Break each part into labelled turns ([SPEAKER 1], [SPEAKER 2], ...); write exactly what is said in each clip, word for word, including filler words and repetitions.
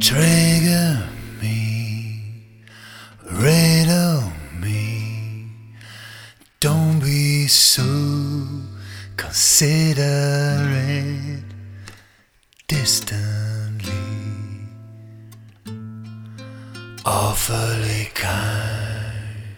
[SPEAKER 1] Trigger me, riddle me, don't be so considerate, distantly, awfully kind.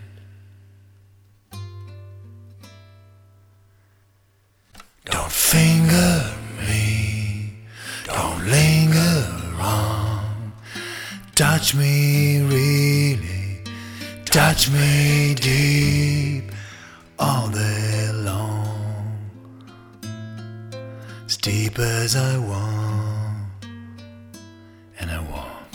[SPEAKER 1] Don't finger me, don't linger on, touch me really, touch me deep all day long, as deep as I want. And I want,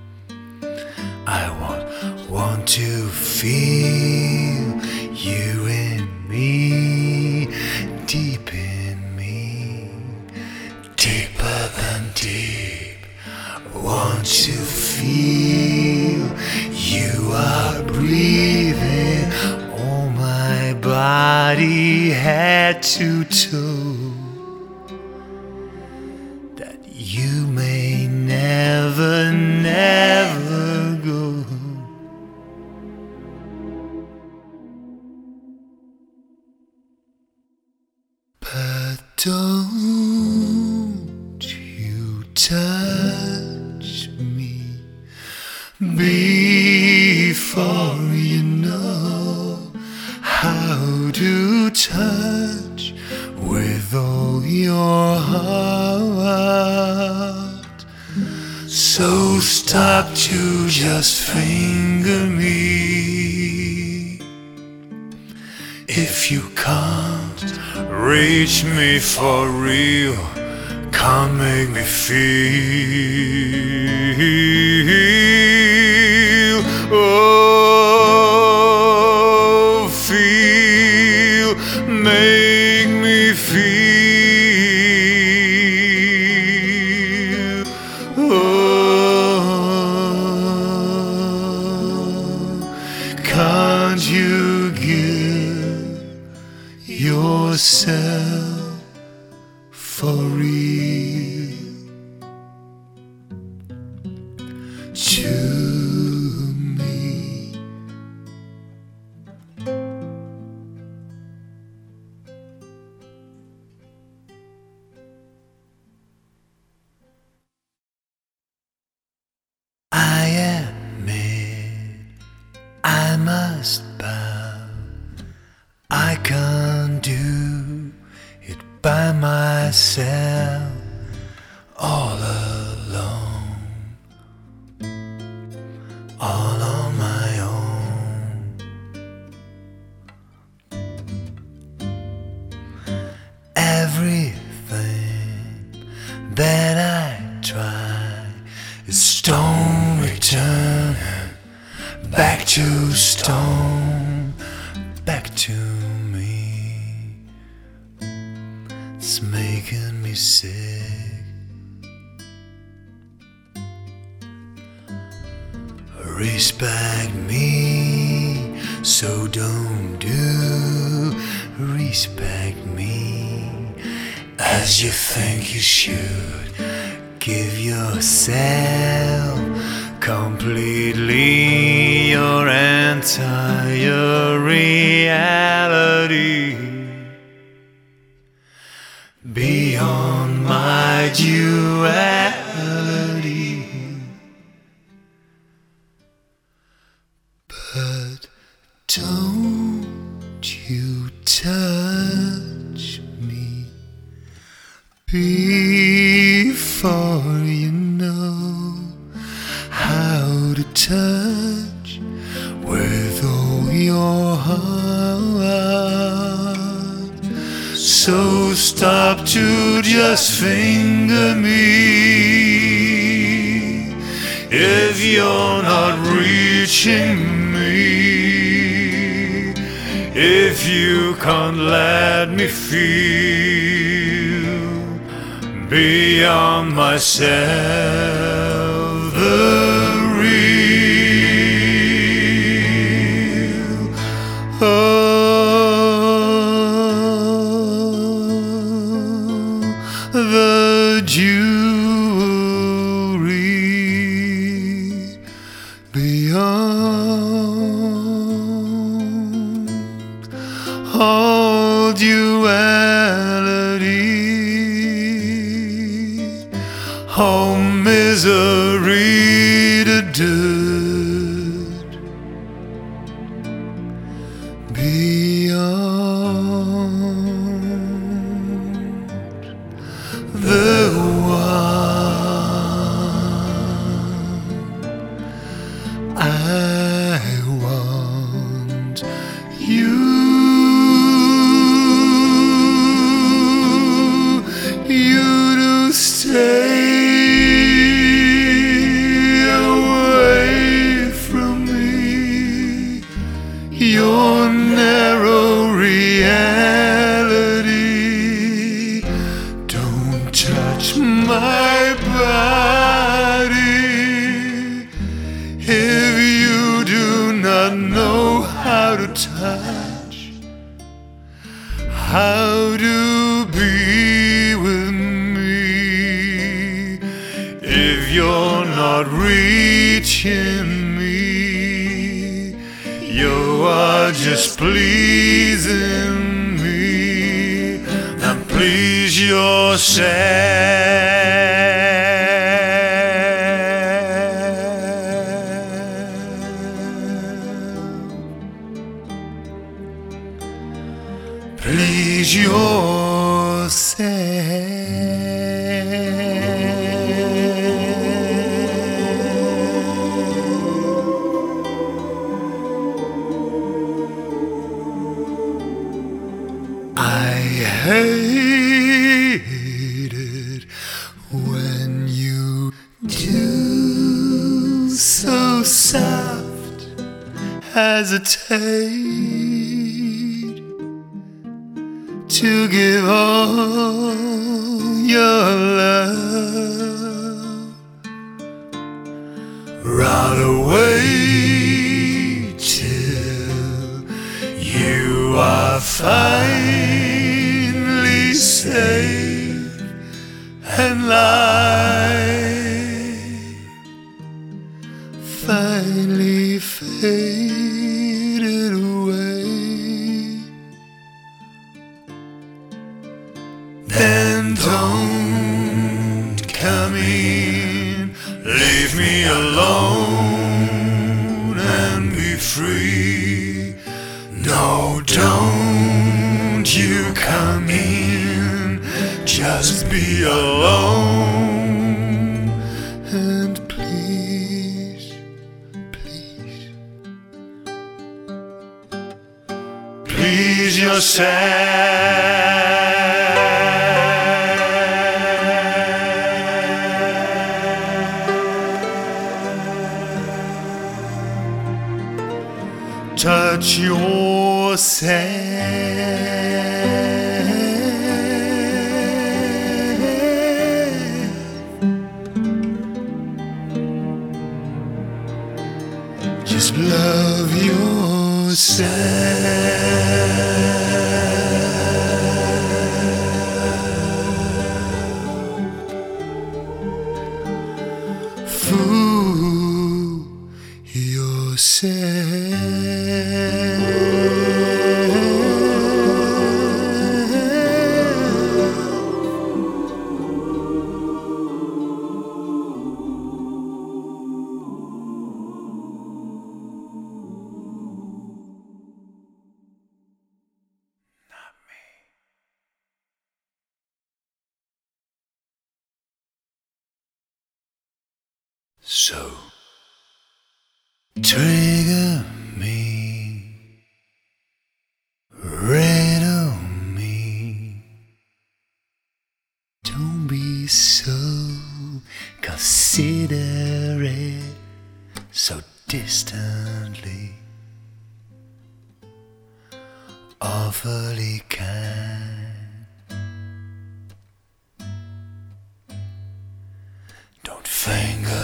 [SPEAKER 1] I want, want to feel you in me, deep in me, deeper than deep. Want to feel you are breathing all my body, head to toe, that you may never, never go. But don't you touch me before you know how to touch with all your heart. So stop to just finger me. If you can't reach me for real, can't make me feel. Oh, feel, make me feel. Oh, can't you give yourself for real to me? I admit I must bow, I can't do it by myself, all alone, all on my own. Everything that I try is stone returning back to stone, back to me. It's making me sick. Respect me, so don't do. Respect me as you think you should. Give yourself completely your entire reality, beyond my duality. But don't you touch me before you know how to touch with all your heart. So stop to just finger me if you're not reaching me, if you can't let me feel beyond myself the real. Oh, the jewelry Oh, misery to dirt beyond the one I want you. You to stay your narrow reality. Don't touch my body if you do not know how to touch, how to be with me. If you're not reaching me, you are just pleasing me. Now please yourself. Please yourself. I hate it when you do so soft hesitate to give all your love right away till you are finally safe and life finally faded away. Then don't come in, leave me alone and be free. No, don't you come in, just be alone. And please, please, please yourself. Touch yourself. Just love yourself. Fool yourself. So trigger me, riddle me, don't be so considerate, so distantly, awfully kind. Don't finger